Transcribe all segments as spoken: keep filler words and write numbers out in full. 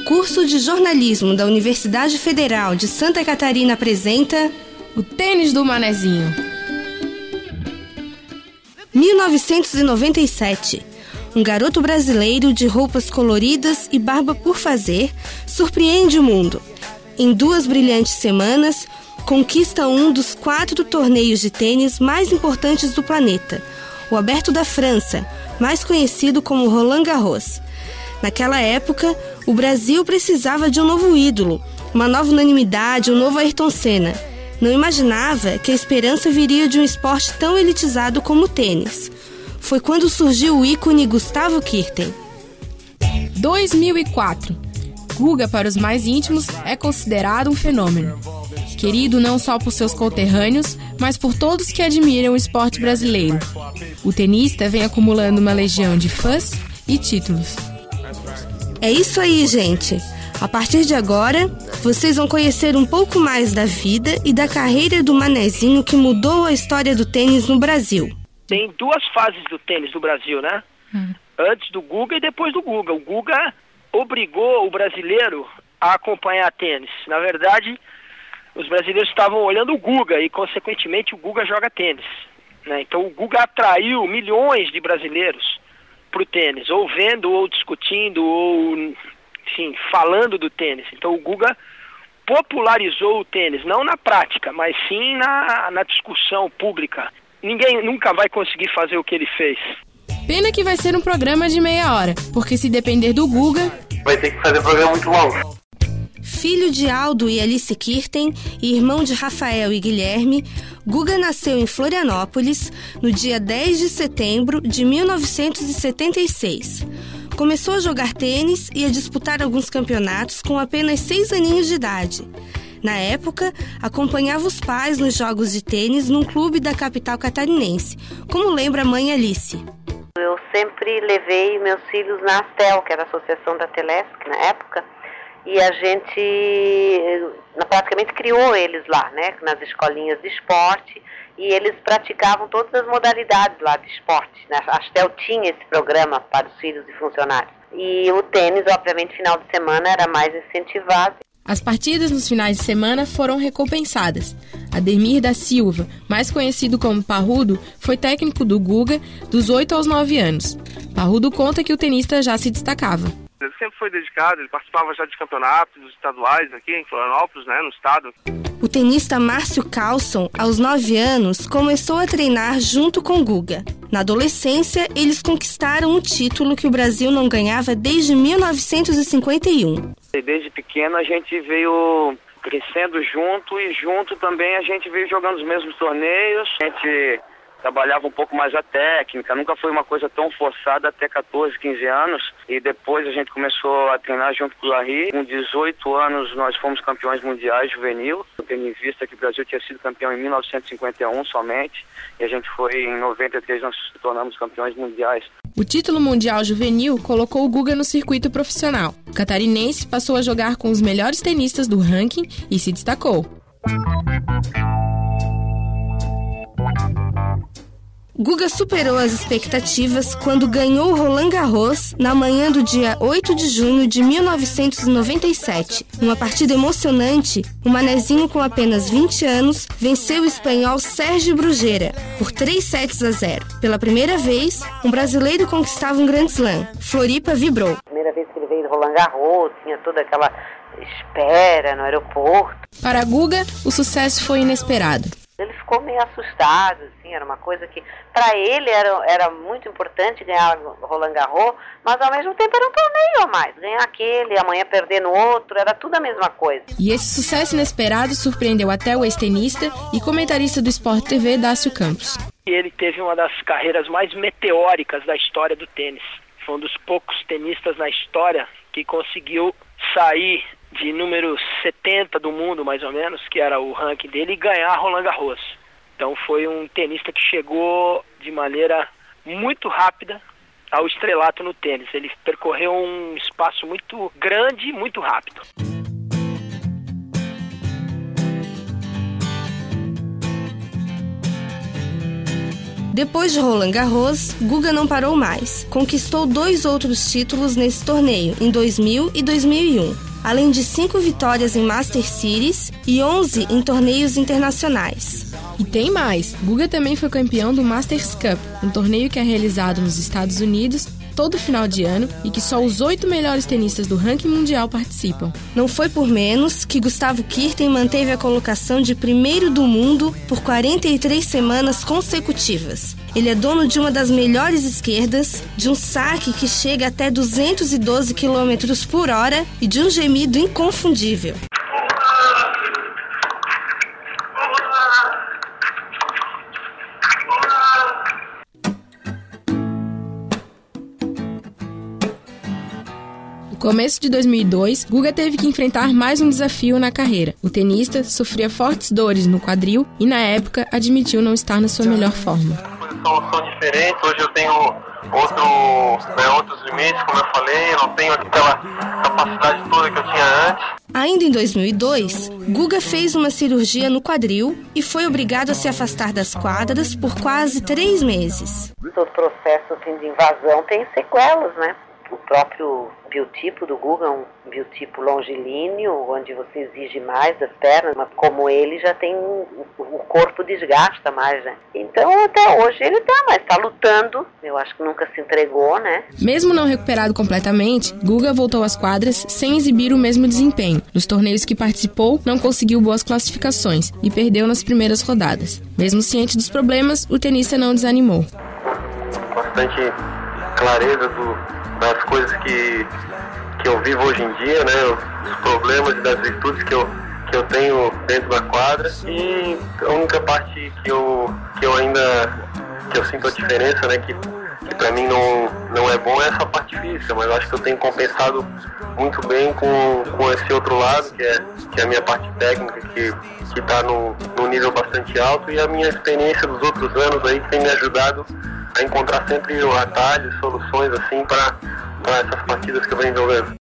curso de jornalismo da Universidade Federal de Santa Catarina apresenta o tênis do Manezinho. mil novecentos e noventa e sete. Um garoto brasileiro de roupas coloridas e barba por fazer surpreende o mundo. Em duas brilhantes semanas, conquista um dos quatro torneios de tênis mais importantes do planeta, o Aberto da França, mais conhecido como Roland Garros. Naquela época, o Brasil precisava de um novo ídolo, uma nova unanimidade, um novo Ayrton Senna. Não imaginava que a esperança viria de um esporte tão elitizado como o tênis. Foi quando surgiu o ícone Gustavo Kuerten. dois mil e quatro. Guga, para os mais íntimos, é considerado um fenômeno. Querido não só por seus conterrâneos, mas por todos que admiram o esporte brasileiro. O tenista vem acumulando uma legião de fãs e títulos. É isso aí, gente! A partir de agora, vocês vão conhecer um pouco mais da vida e da carreira do Manezinho que mudou a história do tênis no Brasil. Tem duas fases do tênis do Brasil, né? Hum. Antes do Guga e depois do Guga. O Guga obrigou o brasileiro a acompanhar tênis. Na verdade, os brasileiros estavam olhando o Guga e, consequentemente, o Guga joga tênis, né? Então, o Guga atraiu milhões de brasileiros para o tênis, ou vendo, ou discutindo, ou, enfim, falando do tênis. Então, o Guga popularizou o tênis, não na prática, mas sim na, na discussão pública. Ninguém nunca vai conseguir fazer o que ele fez. Pena que vai ser um programa de meia hora, porque se depender do Guga... vai ter que fazer um programa muito longo. Filho de Aldo e Alice Kuerten e irmão de Rafael e Guilherme, Guga nasceu em Florianópolis no dia dez de setembro de mil novecentos e setenta e seis. Começou a jogar tênis e a disputar alguns campeonatos com apenas seis aninhos de idade. Na época, acompanhava os pais nos jogos de tênis num clube da capital catarinense, como lembra a mãe Alice. Eu sempre levei meus filhos na Astel, que era a associação da Telesc na época, e a gente praticamente criou eles lá, né, nas escolinhas de esporte, e eles praticavam todas as modalidades lá de esporte, né? A Astel tinha esse programa para os filhos e funcionários. E o tênis, obviamente, final de semana era mais incentivado. As partidas nos finais de semana foram recompensadas. Ademir da Silva, mais conhecido como Parrudo, foi técnico do Guga dos oito aos nove anos. Parrudo conta que o tenista já se destacava. Ele sempre foi dedicado, ele participava já de campeonatos estaduais aqui em Florianópolis, né, no estado. O tenista Márcio Carlson, aos nove anos, começou a treinar junto com Guga. Na adolescência, eles conquistaram um título que o Brasil não ganhava desde mil novecentos e cinquenta e um. Desde pequeno a gente veio crescendo junto e junto também a gente veio jogando os mesmos torneios. A gente trabalhava um pouco mais a técnica, nunca foi uma coisa tão forçada até catorze, quinze anos. E depois a gente começou a treinar junto com o Larry. Com dezoito anos nós fomos campeões mundiais juvenil, tendo em vista que o Brasil tinha sido campeão em mil novecentos e cinquenta e um somente. E a gente foi em noventa e três, nós nos tornamos campeões mundiais. O título mundial juvenil colocou o Guga no circuito profissional. O catarinense passou a jogar com os melhores tenistas do ranking e se destacou. Guga superou as expectativas quando ganhou o Roland Garros na manhã do dia oito de junho de mil novecentos e noventa e sete. Numa partida emocionante, o Manezinho, com apenas vinte anos, venceu o espanhol Sérgio Bruguera por três sets a zero. Pela primeira vez, um brasileiro conquistava um Grand Slam. Floripa vibrou. Primeira vez que ele veio do Roland Garros, tinha toda aquela espera no aeroporto. Para Guga, o sucesso foi inesperado. Ele ficou meio assustado, assim, era uma coisa que, para ele, era, era muito importante ganhar o Roland Garros, mas ao mesmo tempo era um torneio a mais. Ganhar aquele, amanhã perder no outro, era tudo a mesma coisa. E esse sucesso inesperado surpreendeu até o ex-tenista e comentarista do Sport T V, Dácio Campos. Ele teve uma das carreiras mais meteóricas da história do tênis. Foi um dos poucos tenistas na história que conseguiu sair de número setenta do mundo, mais ou menos, que era o ranking dele, e ganhar Roland Garros. Então foi um tenista que chegou de maneira muito rápida ao estrelato no tênis. Ele percorreu um espaço muito grande e muito rápido. Depois de Roland Garros, Guga não parou mais. Conquistou dois outros títulos nesse torneio, em dois mil e dois mil e um, além de cinco vitórias em Master Series e onze em torneios internacionais. E tem mais! Guga também foi campeão do Masters Cup, um torneio que é realizado nos Estados Unidos todo final de ano e que só os oito melhores tenistas do ranking mundial participam. Não foi por menos que Gustavo Kuerten manteve a colocação de primeiro do mundo por quarenta e três semanas consecutivas. Ele é dono de uma das melhores esquerdas, de um saque que chega até duzentos e doze quilômetros por hora e de um gemido inconfundível. No começo de dois mil e dois, Guga teve que enfrentar mais um desafio na carreira. O tenista sofria fortes dores no quadril e, na época, admitiu não estar na sua melhor forma. São, são diferentes, hoje eu tenho outro, né, outros limites, como eu falei, eu não tenho aquela capacidade toda que eu tinha antes. Ainda em dois mil e dois, Guga fez uma cirurgia no quadril e foi obrigado a se afastar das quadras por quase três meses. Todo processo assim, de invasão tem sequelas, né? O próprio biotipo do Guga é um biotipo longilíneo, onde você exige mais das pernas, mas como ele já tem, o corpo desgasta mais, né? Então até hoje ele tá, mas tá lutando, eu acho que nunca se entregou, né? Mesmo não recuperado completamente, Guga voltou às quadras sem exibir o mesmo desempenho. Nos torneios que participou, não conseguiu boas classificações e perdeu nas primeiras rodadas. Mesmo ciente dos problemas, o tenista não desanimou. Bastante clareza do das coisas que, que eu vivo hoje em dia, né, os problemas e das virtudes que eu, que eu tenho dentro da quadra, e a única parte que eu, que eu ainda que eu sinto a diferença, né, que, que pra mim não, não é bom é essa parte física, mas eu acho que eu tenho compensado muito bem com, com esse outro lado, que é, que é a minha parte técnica, que que está no, no nível bastante alto, e a minha experiência dos outros anos aí que tem me ajudado a encontrar sempre atalhos, soluções assim para essas partidas que eu venho jogando.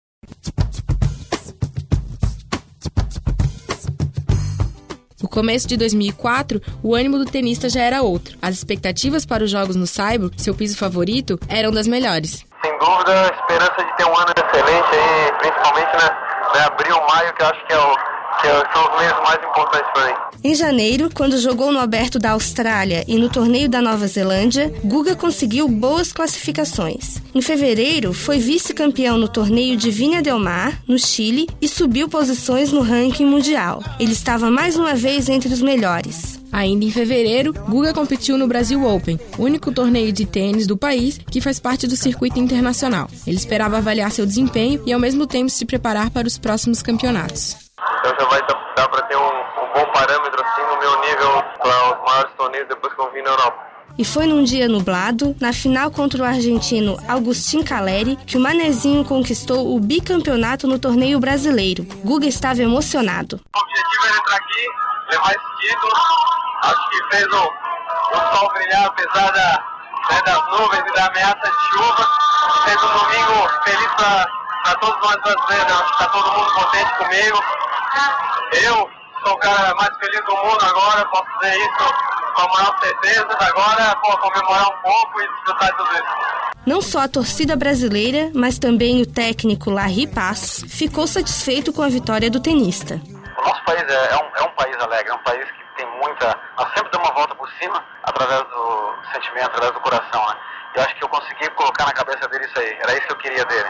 No começo de dois mil e quatro, o ânimo do tenista já era outro. As expectativas para os jogos no Saibro, seu piso favorito, eram das melhores. Sem dúvida, a esperança de ter um ano excelente aí, principalmente né, né, abril, maio, que eu acho que é o que são os meses mais importantes para mim. Em janeiro, quando jogou no Aberto da Austrália e no Torneio da Nova Zelândia, Guga conseguiu boas classificações. Em fevereiro, foi vice-campeão no Torneio de Viña del Mar, no Chile, e subiu posições no ranking mundial. Ele estava mais uma vez entre os melhores. Ainda em fevereiro, Guga competiu no Brasil Open, único torneio de tênis do país que faz parte do circuito internacional. Ele esperava avaliar seu desempenho e, ao mesmo tempo, se preparar para os próximos campeonatos. Então já vai dar, dar para ter um, um bom parâmetro assim no meu nível para os maiores torneios depois que eu vim na Europa. E foi num dia nublado, na final contra o argentino Agustín Caleri, que o Manezinho conquistou o bicampeonato no torneio brasileiro. Guga estava emocionado. O objetivo era entrar aqui, levar esse título. Acho que fez o, o sol brilhar apesar da, né, das nuvens e da ameaça de chuva. Fez um domingo feliz para todos nós brasileiros. Acho que está todo mundo contente comigo. Eu sou o cara mais feliz do mundo agora, posso dizer isso com a maior certeza. Agora, pô, comemorar um pouco e desfrutar de tudo isso. Não só a torcida brasileira, mas também o técnico Larry Passos ficou satisfeito com a vitória do tenista. O nosso país é, é, um, é um país alegre, é um país que tem muita... Nós sempre damos uma volta por cima através do sentimento, através do coração, né? Eu acho que eu consegui colocar na cabeça dele isso aí, era isso que eu queria dele.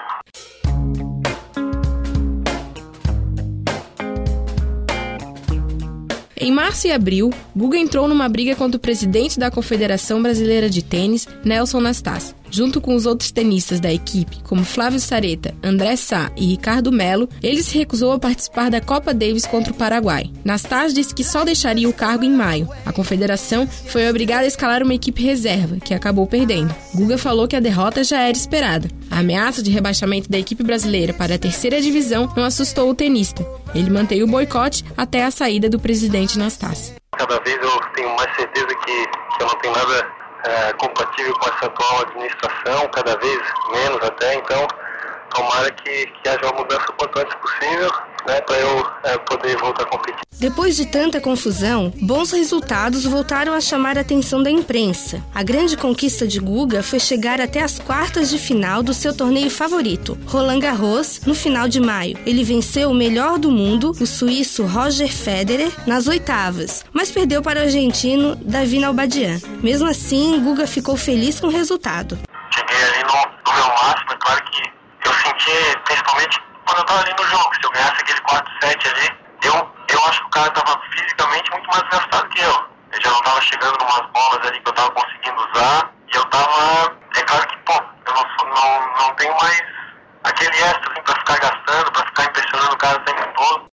Em março e abril, Guga entrou numa briga contra o presidente da Confederação Brasileira de Tênis, Nelson Nastas. Junto com os outros tenistas da equipe, como Flávio Sareta, André Sá e Ricardo Melo, ele se recusou a participar da Copa Davis contra o Paraguai. Nastas disse que só deixaria o cargo em maio. A confederação foi obrigada a escalar uma equipe reserva, que acabou perdendo. Guga falou que a derrota já era esperada. A ameaça de rebaixamento da equipe brasileira para a terceira divisão não assustou o tenista. Ele manteve o boicote até a saída do presidente Nastas. Cada vez eu tenho mais certeza que, que eu não tenho nada é, compatível com essa atual administração, cada vez menos até, então tomara que, que haja uma mudança o quanto antes possível, né, para eu é, poder voltar a competir. Depois de tanta confusão, bons resultados voltaram a chamar a atenção da imprensa. A grande conquista de Guga foi chegar até as quartas de final do seu torneio favorito, Roland Garros, no final de maio. Ele venceu o melhor do mundo, o suíço Roger Federer, nas oitavas, mas perdeu para o argentino David Nalbandian. Mesmo assim, Guga ficou feliz com o resultado. Cheguei ali no, no meu máximo, é claro que eu senti, principalmente quando eu estava ali no jogo, se eu ganhasse aquele quatro sete ali, eu, eu acho que o cara estava fisicamente muito mais desgastado que eu. Ele já não estava chegando em umas bolas ali que eu estava conseguindo usar, e eu estava, é claro que, pô, eu não, não, não tenho mais aquele extra assim, para ficar gastando, para ficar impressionando o cara o tempo todo.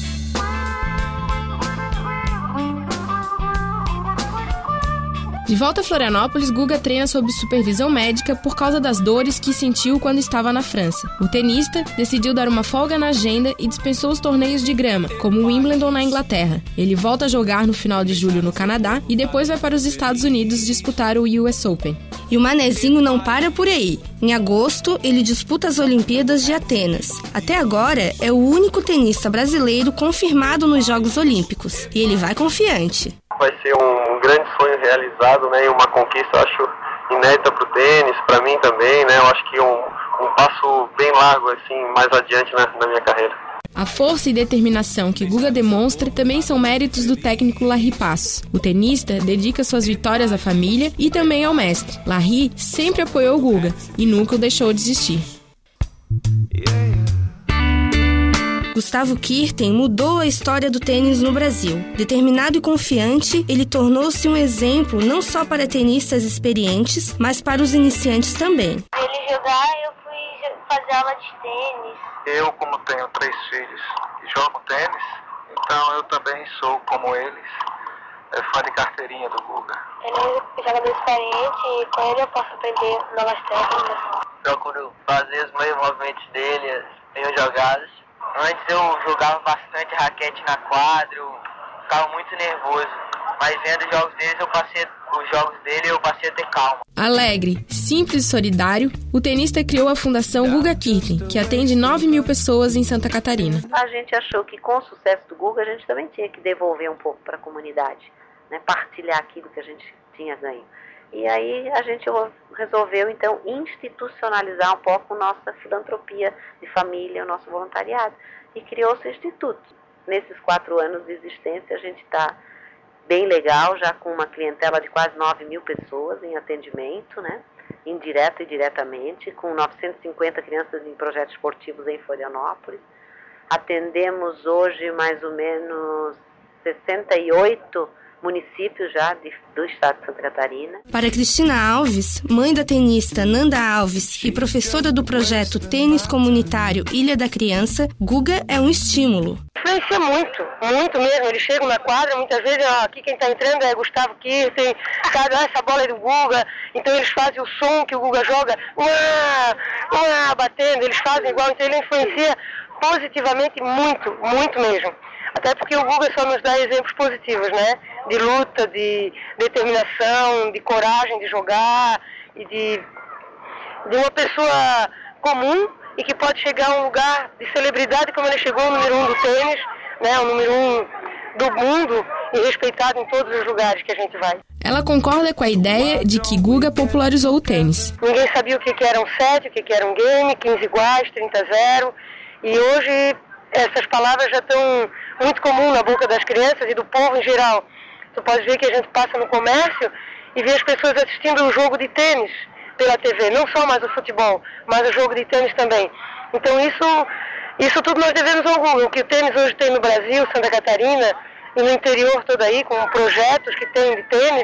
De volta a Florianópolis, Guga treina sob supervisão médica por causa das dores que sentiu quando estava na França. O tenista decidiu dar uma folga na agenda e dispensou os torneios de grama, como o Wimbledon na Inglaterra. Ele volta a jogar no final de julho no Canadá e depois vai para os Estados Unidos disputar o U S Open. E o manezinho não para por aí. Em agosto, ele disputa as Olimpíadas de Atenas. Até agora, é o único tenista brasileiro confirmado nos Jogos Olímpicos. E ele vai confiante. Vai ser um grande sonho realizado, né, e uma conquista, eu acho, inédita para o tênis, para mim também, né, eu acho que um, um passo bem largo, assim, mais adiante na, na minha carreira. A força e determinação que Guga demonstra também são méritos do técnico Larry Passos. O tenista dedica suas vitórias à família e também ao mestre. Larry sempre apoiou o Guga e nunca o deixou desistir. Gustavo Kuerten mudou a história do tênis no Brasil. Determinado e confiante, ele tornou-se um exemplo não só para tenistas experientes, mas para os iniciantes também. Ele jogar, eu fui fazer aula de tênis. Eu, como tenho três filhos e jogo tênis, então eu também sou, como eles, é fã de carteirinha do Guga. Ele é um jogador experiente e com ele eu posso aprender novas técnicas. Procuro fazer os meus movimentos dele, as minhas jogadas. Antes eu jogava bastante raquete na quadra, eu ficava muito nervoso. Mas vendo os jogos deles, eu passei, os jogos dele, eu passei a ter calma. Alegre, simples e solidário, o tenista criou a Fundação Guga Kuerten, que atende nove mil pessoas em Santa Catarina. A gente achou que com o sucesso do Guga, a gente também tinha que devolver um pouco para a comunidade, né? Partilhar aquilo que a gente tinha ganho. E aí a gente resolveu, então, institucionalizar um pouco nossa filantropia de família, o nosso voluntariado. E criou-se o Instituto. Nesses quatro anos de existência, a gente está bem legal, já com uma clientela de quase nove mil pessoas em atendimento, né? Indireto e diretamente, com novecentas e cinquenta crianças em projetos esportivos em Florianópolis. Atendemos hoje mais ou menos sessenta e oito municípios já de, do estado de Santa Catarina. Para Cristina Alves, mãe da tenista Nanda Alves e professora do projeto Tênis Comunitário Ilha da Criança, Guga é um estímulo. Influencia muito, muito mesmo. Eles chegam na quadra, muitas vezes, ó, aqui quem está entrando é Gustavo Kuerten, sabe, ah, essa bola é do Guga, então eles fazem o som que o Guga joga, uá, uá, batendo, eles fazem igual, então ele influencia positivamente muito, muito mesmo. Até porque o Guga só nos dá exemplos positivos, né? De luta, de determinação, de coragem de jogar e de, de uma pessoa comum e que pode chegar a um lugar de celebridade como ele chegou, o número um do tênis, né? O número um do mundo e respeitado em todos os lugares que a gente vai. Ela concorda com a ideia de que Guga popularizou o tênis. Ninguém sabia o que era um set, o que era um game, quinze iguais, trinta a zero, e hoje essas palavras já estão muito comuns na boca das crianças e do povo em geral. Você pode ver que a gente passa no comércio e vê as pessoas assistindo um jogo de tênis pela T V, não só mais o futebol, mas o jogo de tênis também. Então isso, isso tudo nós devemos ao Guga. O que o tênis hoje tem no Brasil, Santa Catarina e no interior todo aí, com projetos que tem de tênis,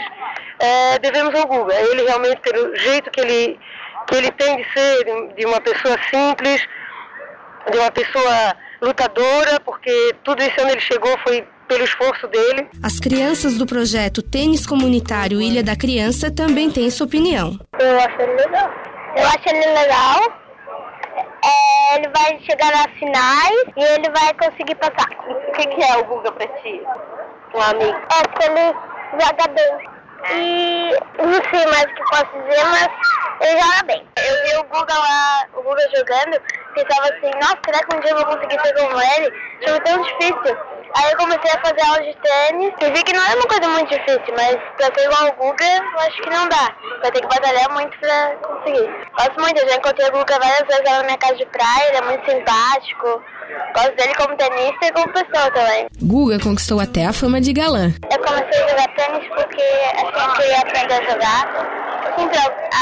é, devemos ao Guga. Ele realmente, pelo jeito que ele, que ele tem de ser, de uma pessoa simples, de uma pessoa lutadora, porque tudo isso onde ele chegou foi pelo esforço dele. As crianças do projeto Tênis Comunitário Ilha da Criança também têm sua opinião. Eu acho ele legal. Eu acho ele legal. É, ele vai chegar nas finais e ele vai conseguir passar. O que, que é o Guga pra ti? Um amigo? É porque ele joga bem. E não sei mais o que posso dizer, mas Ele joga bem. Eu vi o Guga lá, o Guga jogando, pensava assim, nossa, será que um dia eu vou conseguir ser como ele? Achei tão difícil. Aí eu comecei a fazer aula de tênis e vi que não é uma coisa muito difícil, mas pra ser igual o Guga, eu acho que não dá. Vai ter que batalhar muito pra conseguir. Gosto muito, eu já encontrei o Guga várias vezes lá na minha casa de praia, ele é muito simpático. Gosto dele como tenista e como pessoa também. Guga conquistou até a fama de galã. Eu comecei a jogar tênis porque assim, eu queria aprender a jogar. Sempre,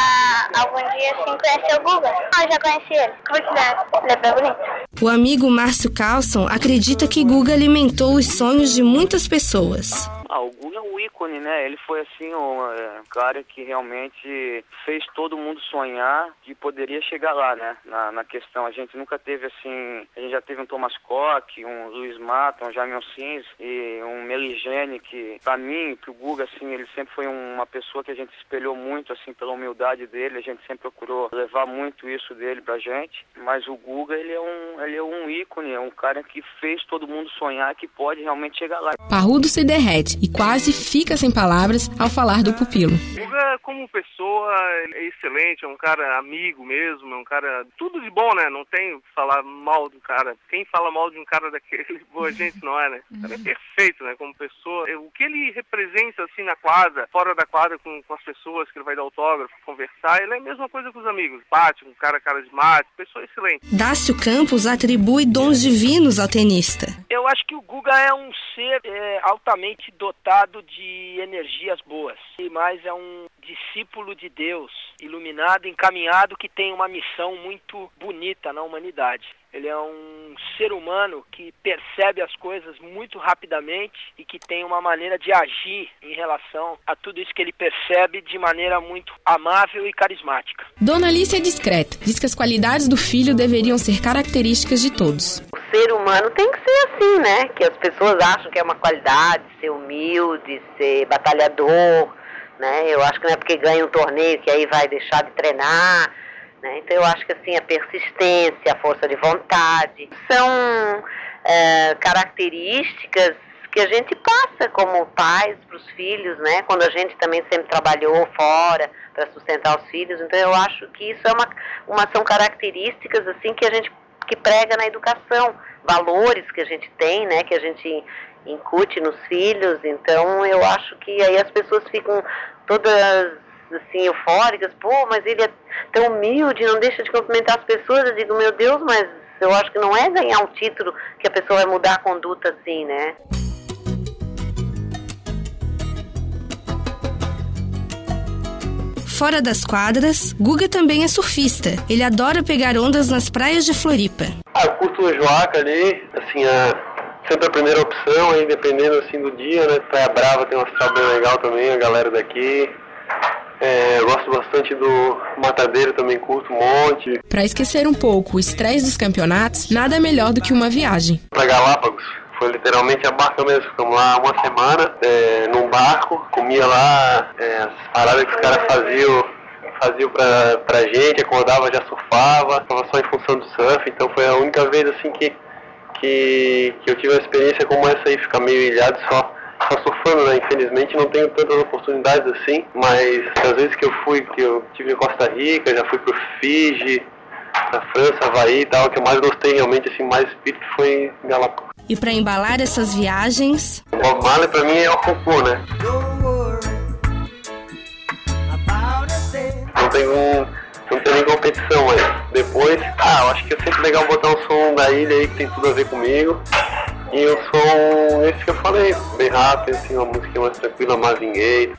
a, algum dia, assim, conheci o Guga. Ah, eu já conheci ele. Muito bem. Ele é bem bonito. O amigo Márcio Carlson acredita que Guga alimentou os sonhos de muitas pessoas. Ah, o Guga é um ícone, né? Ele foi, assim, um é, cara que realmente fez todo mundo sonhar que poderia chegar lá, né? Na, na questão, a gente nunca teve, assim... A gente já teve um Thomas Koch, um Luiz Mata, um Jaime Ossins e um Meligeni, que, pra mim, pro Guga, assim, ele sempre foi uma pessoa que a gente espelhou muito, assim, pela humildade dele. A gente sempre procurou levar muito isso dele pra gente. Mas o Guga, ele é um, ele é um ícone, é um cara que fez todo mundo sonhar que pode realmente chegar lá. Parrudo se derrete e quase fica sem palavras ao falar do pupilo. O Guga, como pessoa, é excelente, é um cara amigo mesmo, é um cara tudo de bom, né? Não tem que falar mal do cara. Quem fala mal de um cara daquele, boa gente não é, né? O cara é perfeito, né? Como pessoa. O que ele representa, assim, na quadra, fora da quadra, com, com as pessoas que ele vai dar autógrafo, conversar, ele é a mesma coisa com os amigos. Pátio, um cara carismático, pessoa excelente. Dácio Campos atribui dons divinos ao tenista. Eu acho que o Guga é um ser é, altamente dotado de energias boas, e mais é um discípulo de Deus, iluminado, encaminhado, que tem uma missão muito bonita na humanidade. Ele é um ser humano que percebe as coisas muito rapidamente e que tem uma maneira de agir em relação a tudo isso que ele percebe de maneira muito amável e carismática. Dona Alice é discreta, diz que as qualidades do filho deveriam ser características de todos. O ser humano tem que ser assim, né? Que as pessoas acham que é uma qualidade, ser humilde, ser batalhador, né? Eu acho que não é porque ganha um torneio que aí vai deixar de treinar. Então eu acho que assim, a persistência, a força de vontade, são é, características que a gente passa como pais para os filhos, né? Quando a gente também sempre trabalhou fora para sustentar os filhos. Então eu acho que isso é uma, uma são características assim que a gente que prega na educação, valores que a gente tem, né? Que a gente incute nos filhos. Então eu acho que aí as pessoas ficam todas assim, eufóricas, pô, mas ele é tão humilde, não deixa de cumprimentar as pessoas. Eu digo, meu Deus, mas eu acho que não é ganhar um título que a pessoa vai mudar a conduta assim, né? Fora das quadras, Guga também é surfista. Ele adora pegar ondas nas praias de Floripa. Ah, eu curto o Joaca ali, assim, a, sempre a primeira opção, aí dependendo assim do dia, né? Praia Brava tem um astral bem legal também, a galera daqui. É, eu gosto bastante do Matadeiro, também curto um monte. Para esquecer um pouco o estresse dos campeonatos, nada melhor do que uma viagem. Para Galápagos, foi literalmente a barca mesmo. Ficamos lá uma semana, é, num barco, comia lá é, as paradas que os caras faziam, faziam pra, pra gente, acordava, já surfava, estava só em função do surf. Então foi a única vez assim que, que, que eu tive uma experiência como essa aí, ficar meio ilhado só. Só surfando, né? Infelizmente não tenho tantas oportunidades assim, mas às vezes que eu fui, que eu estive em Costa Rica, já fui pro Fiji, na França, Havaí e tal, o que eu mais gostei realmente, assim, mais espírito foi em Galápagos. E para embalar essas viagens... O Bob Marley pra mim é o Cocô, né? Não tem, um, não tem nem competição, mas depois, ah, eu acho que é sempre legal botar um som da ilha aí que tem tudo a ver comigo. E o som, esse que eu falei, bem rápido, assim, uma música mais tranquila, Marvin Gaye.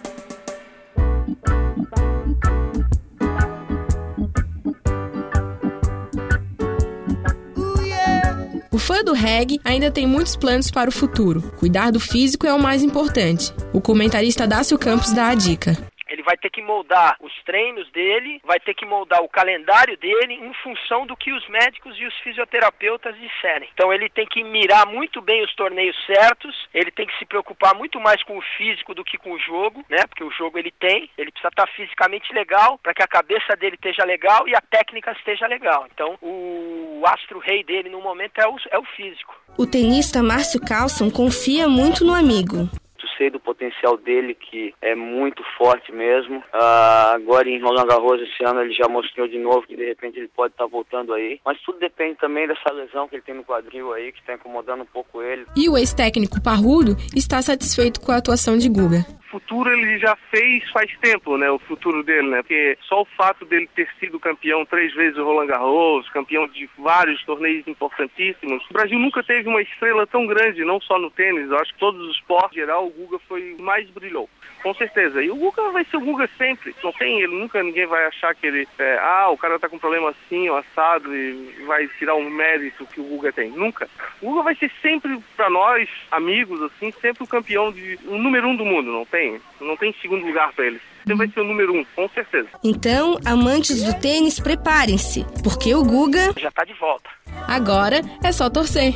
O fã do reggae ainda tem muitos planos para o futuro. Cuidar do físico é o mais importante. O comentarista Dácio Campos dá a dica. Ele vai ter que moldar os treinos dele, vai ter que moldar o calendário dele em função do que os médicos e os fisioterapeutas disserem. Então ele tem que mirar muito bem os torneios certos, ele tem que se preocupar muito mais com o físico do que com o jogo, né? Porque o jogo ele tem, ele precisa estar fisicamente legal para que a cabeça dele esteja legal e a técnica esteja legal. Então o astro rei dele no momento é o, é o físico. O tenista Márcio Carlson confia muito no amigo. sei do potencial dele, que é muito forte mesmo. Ah, agora em Roland Garros esse ano ele já mostrou de novo que de repente ele pode estar voltando aí. Mas tudo depende também dessa lesão que ele tem no quadril aí, que está incomodando um pouco ele. E o ex-técnico Parrudo está satisfeito com a atuação de Guga. O futuro ele já fez faz tempo, né? O futuro dele, né? Porque só o fato dele ter sido campeão três vezes do Roland Garros, campeão de vários torneios importantíssimos. O Brasil nunca teve uma estrela tão grande, não só no tênis. Eu acho que todos os esportes em geral, o Guga foi o que mais brilhou. Com certeza. E o Guga vai ser o Guga sempre. Não tem ele, nunca ninguém vai achar que ele... É, ah, o cara tá com problema assim, ou assado, e vai tirar um mérito que o Guga tem. Nunca. O Guga vai ser sempre, pra nós, amigos, assim, sempre o campeão de... o número um do mundo, não tem? Não tem segundo lugar pra ele. Você vai ser o número um, com certeza. Então, amantes do tênis, preparem-se, porque o Guga... já tá de volta. Agora é só torcer.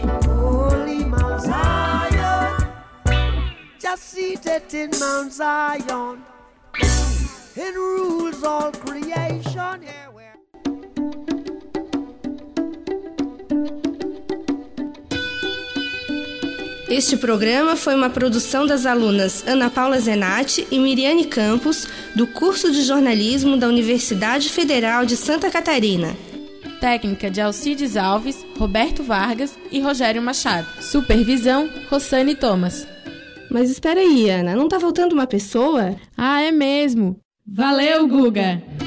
Just seated in Mount Zion, it rules all creation. Este programa foi uma produção das alunas Ana Paula Zenatti e Miriane Campos, do curso de jornalismo da Universidade Federal de Santa Catarina. Técnica de Alcides Alves, Roberto Vargas e Rogério Machado. Supervisão, Rossane Thomas. Mas espera aí, Ana, não tá faltando uma pessoa? Ah, é mesmo. Valeu, Guga!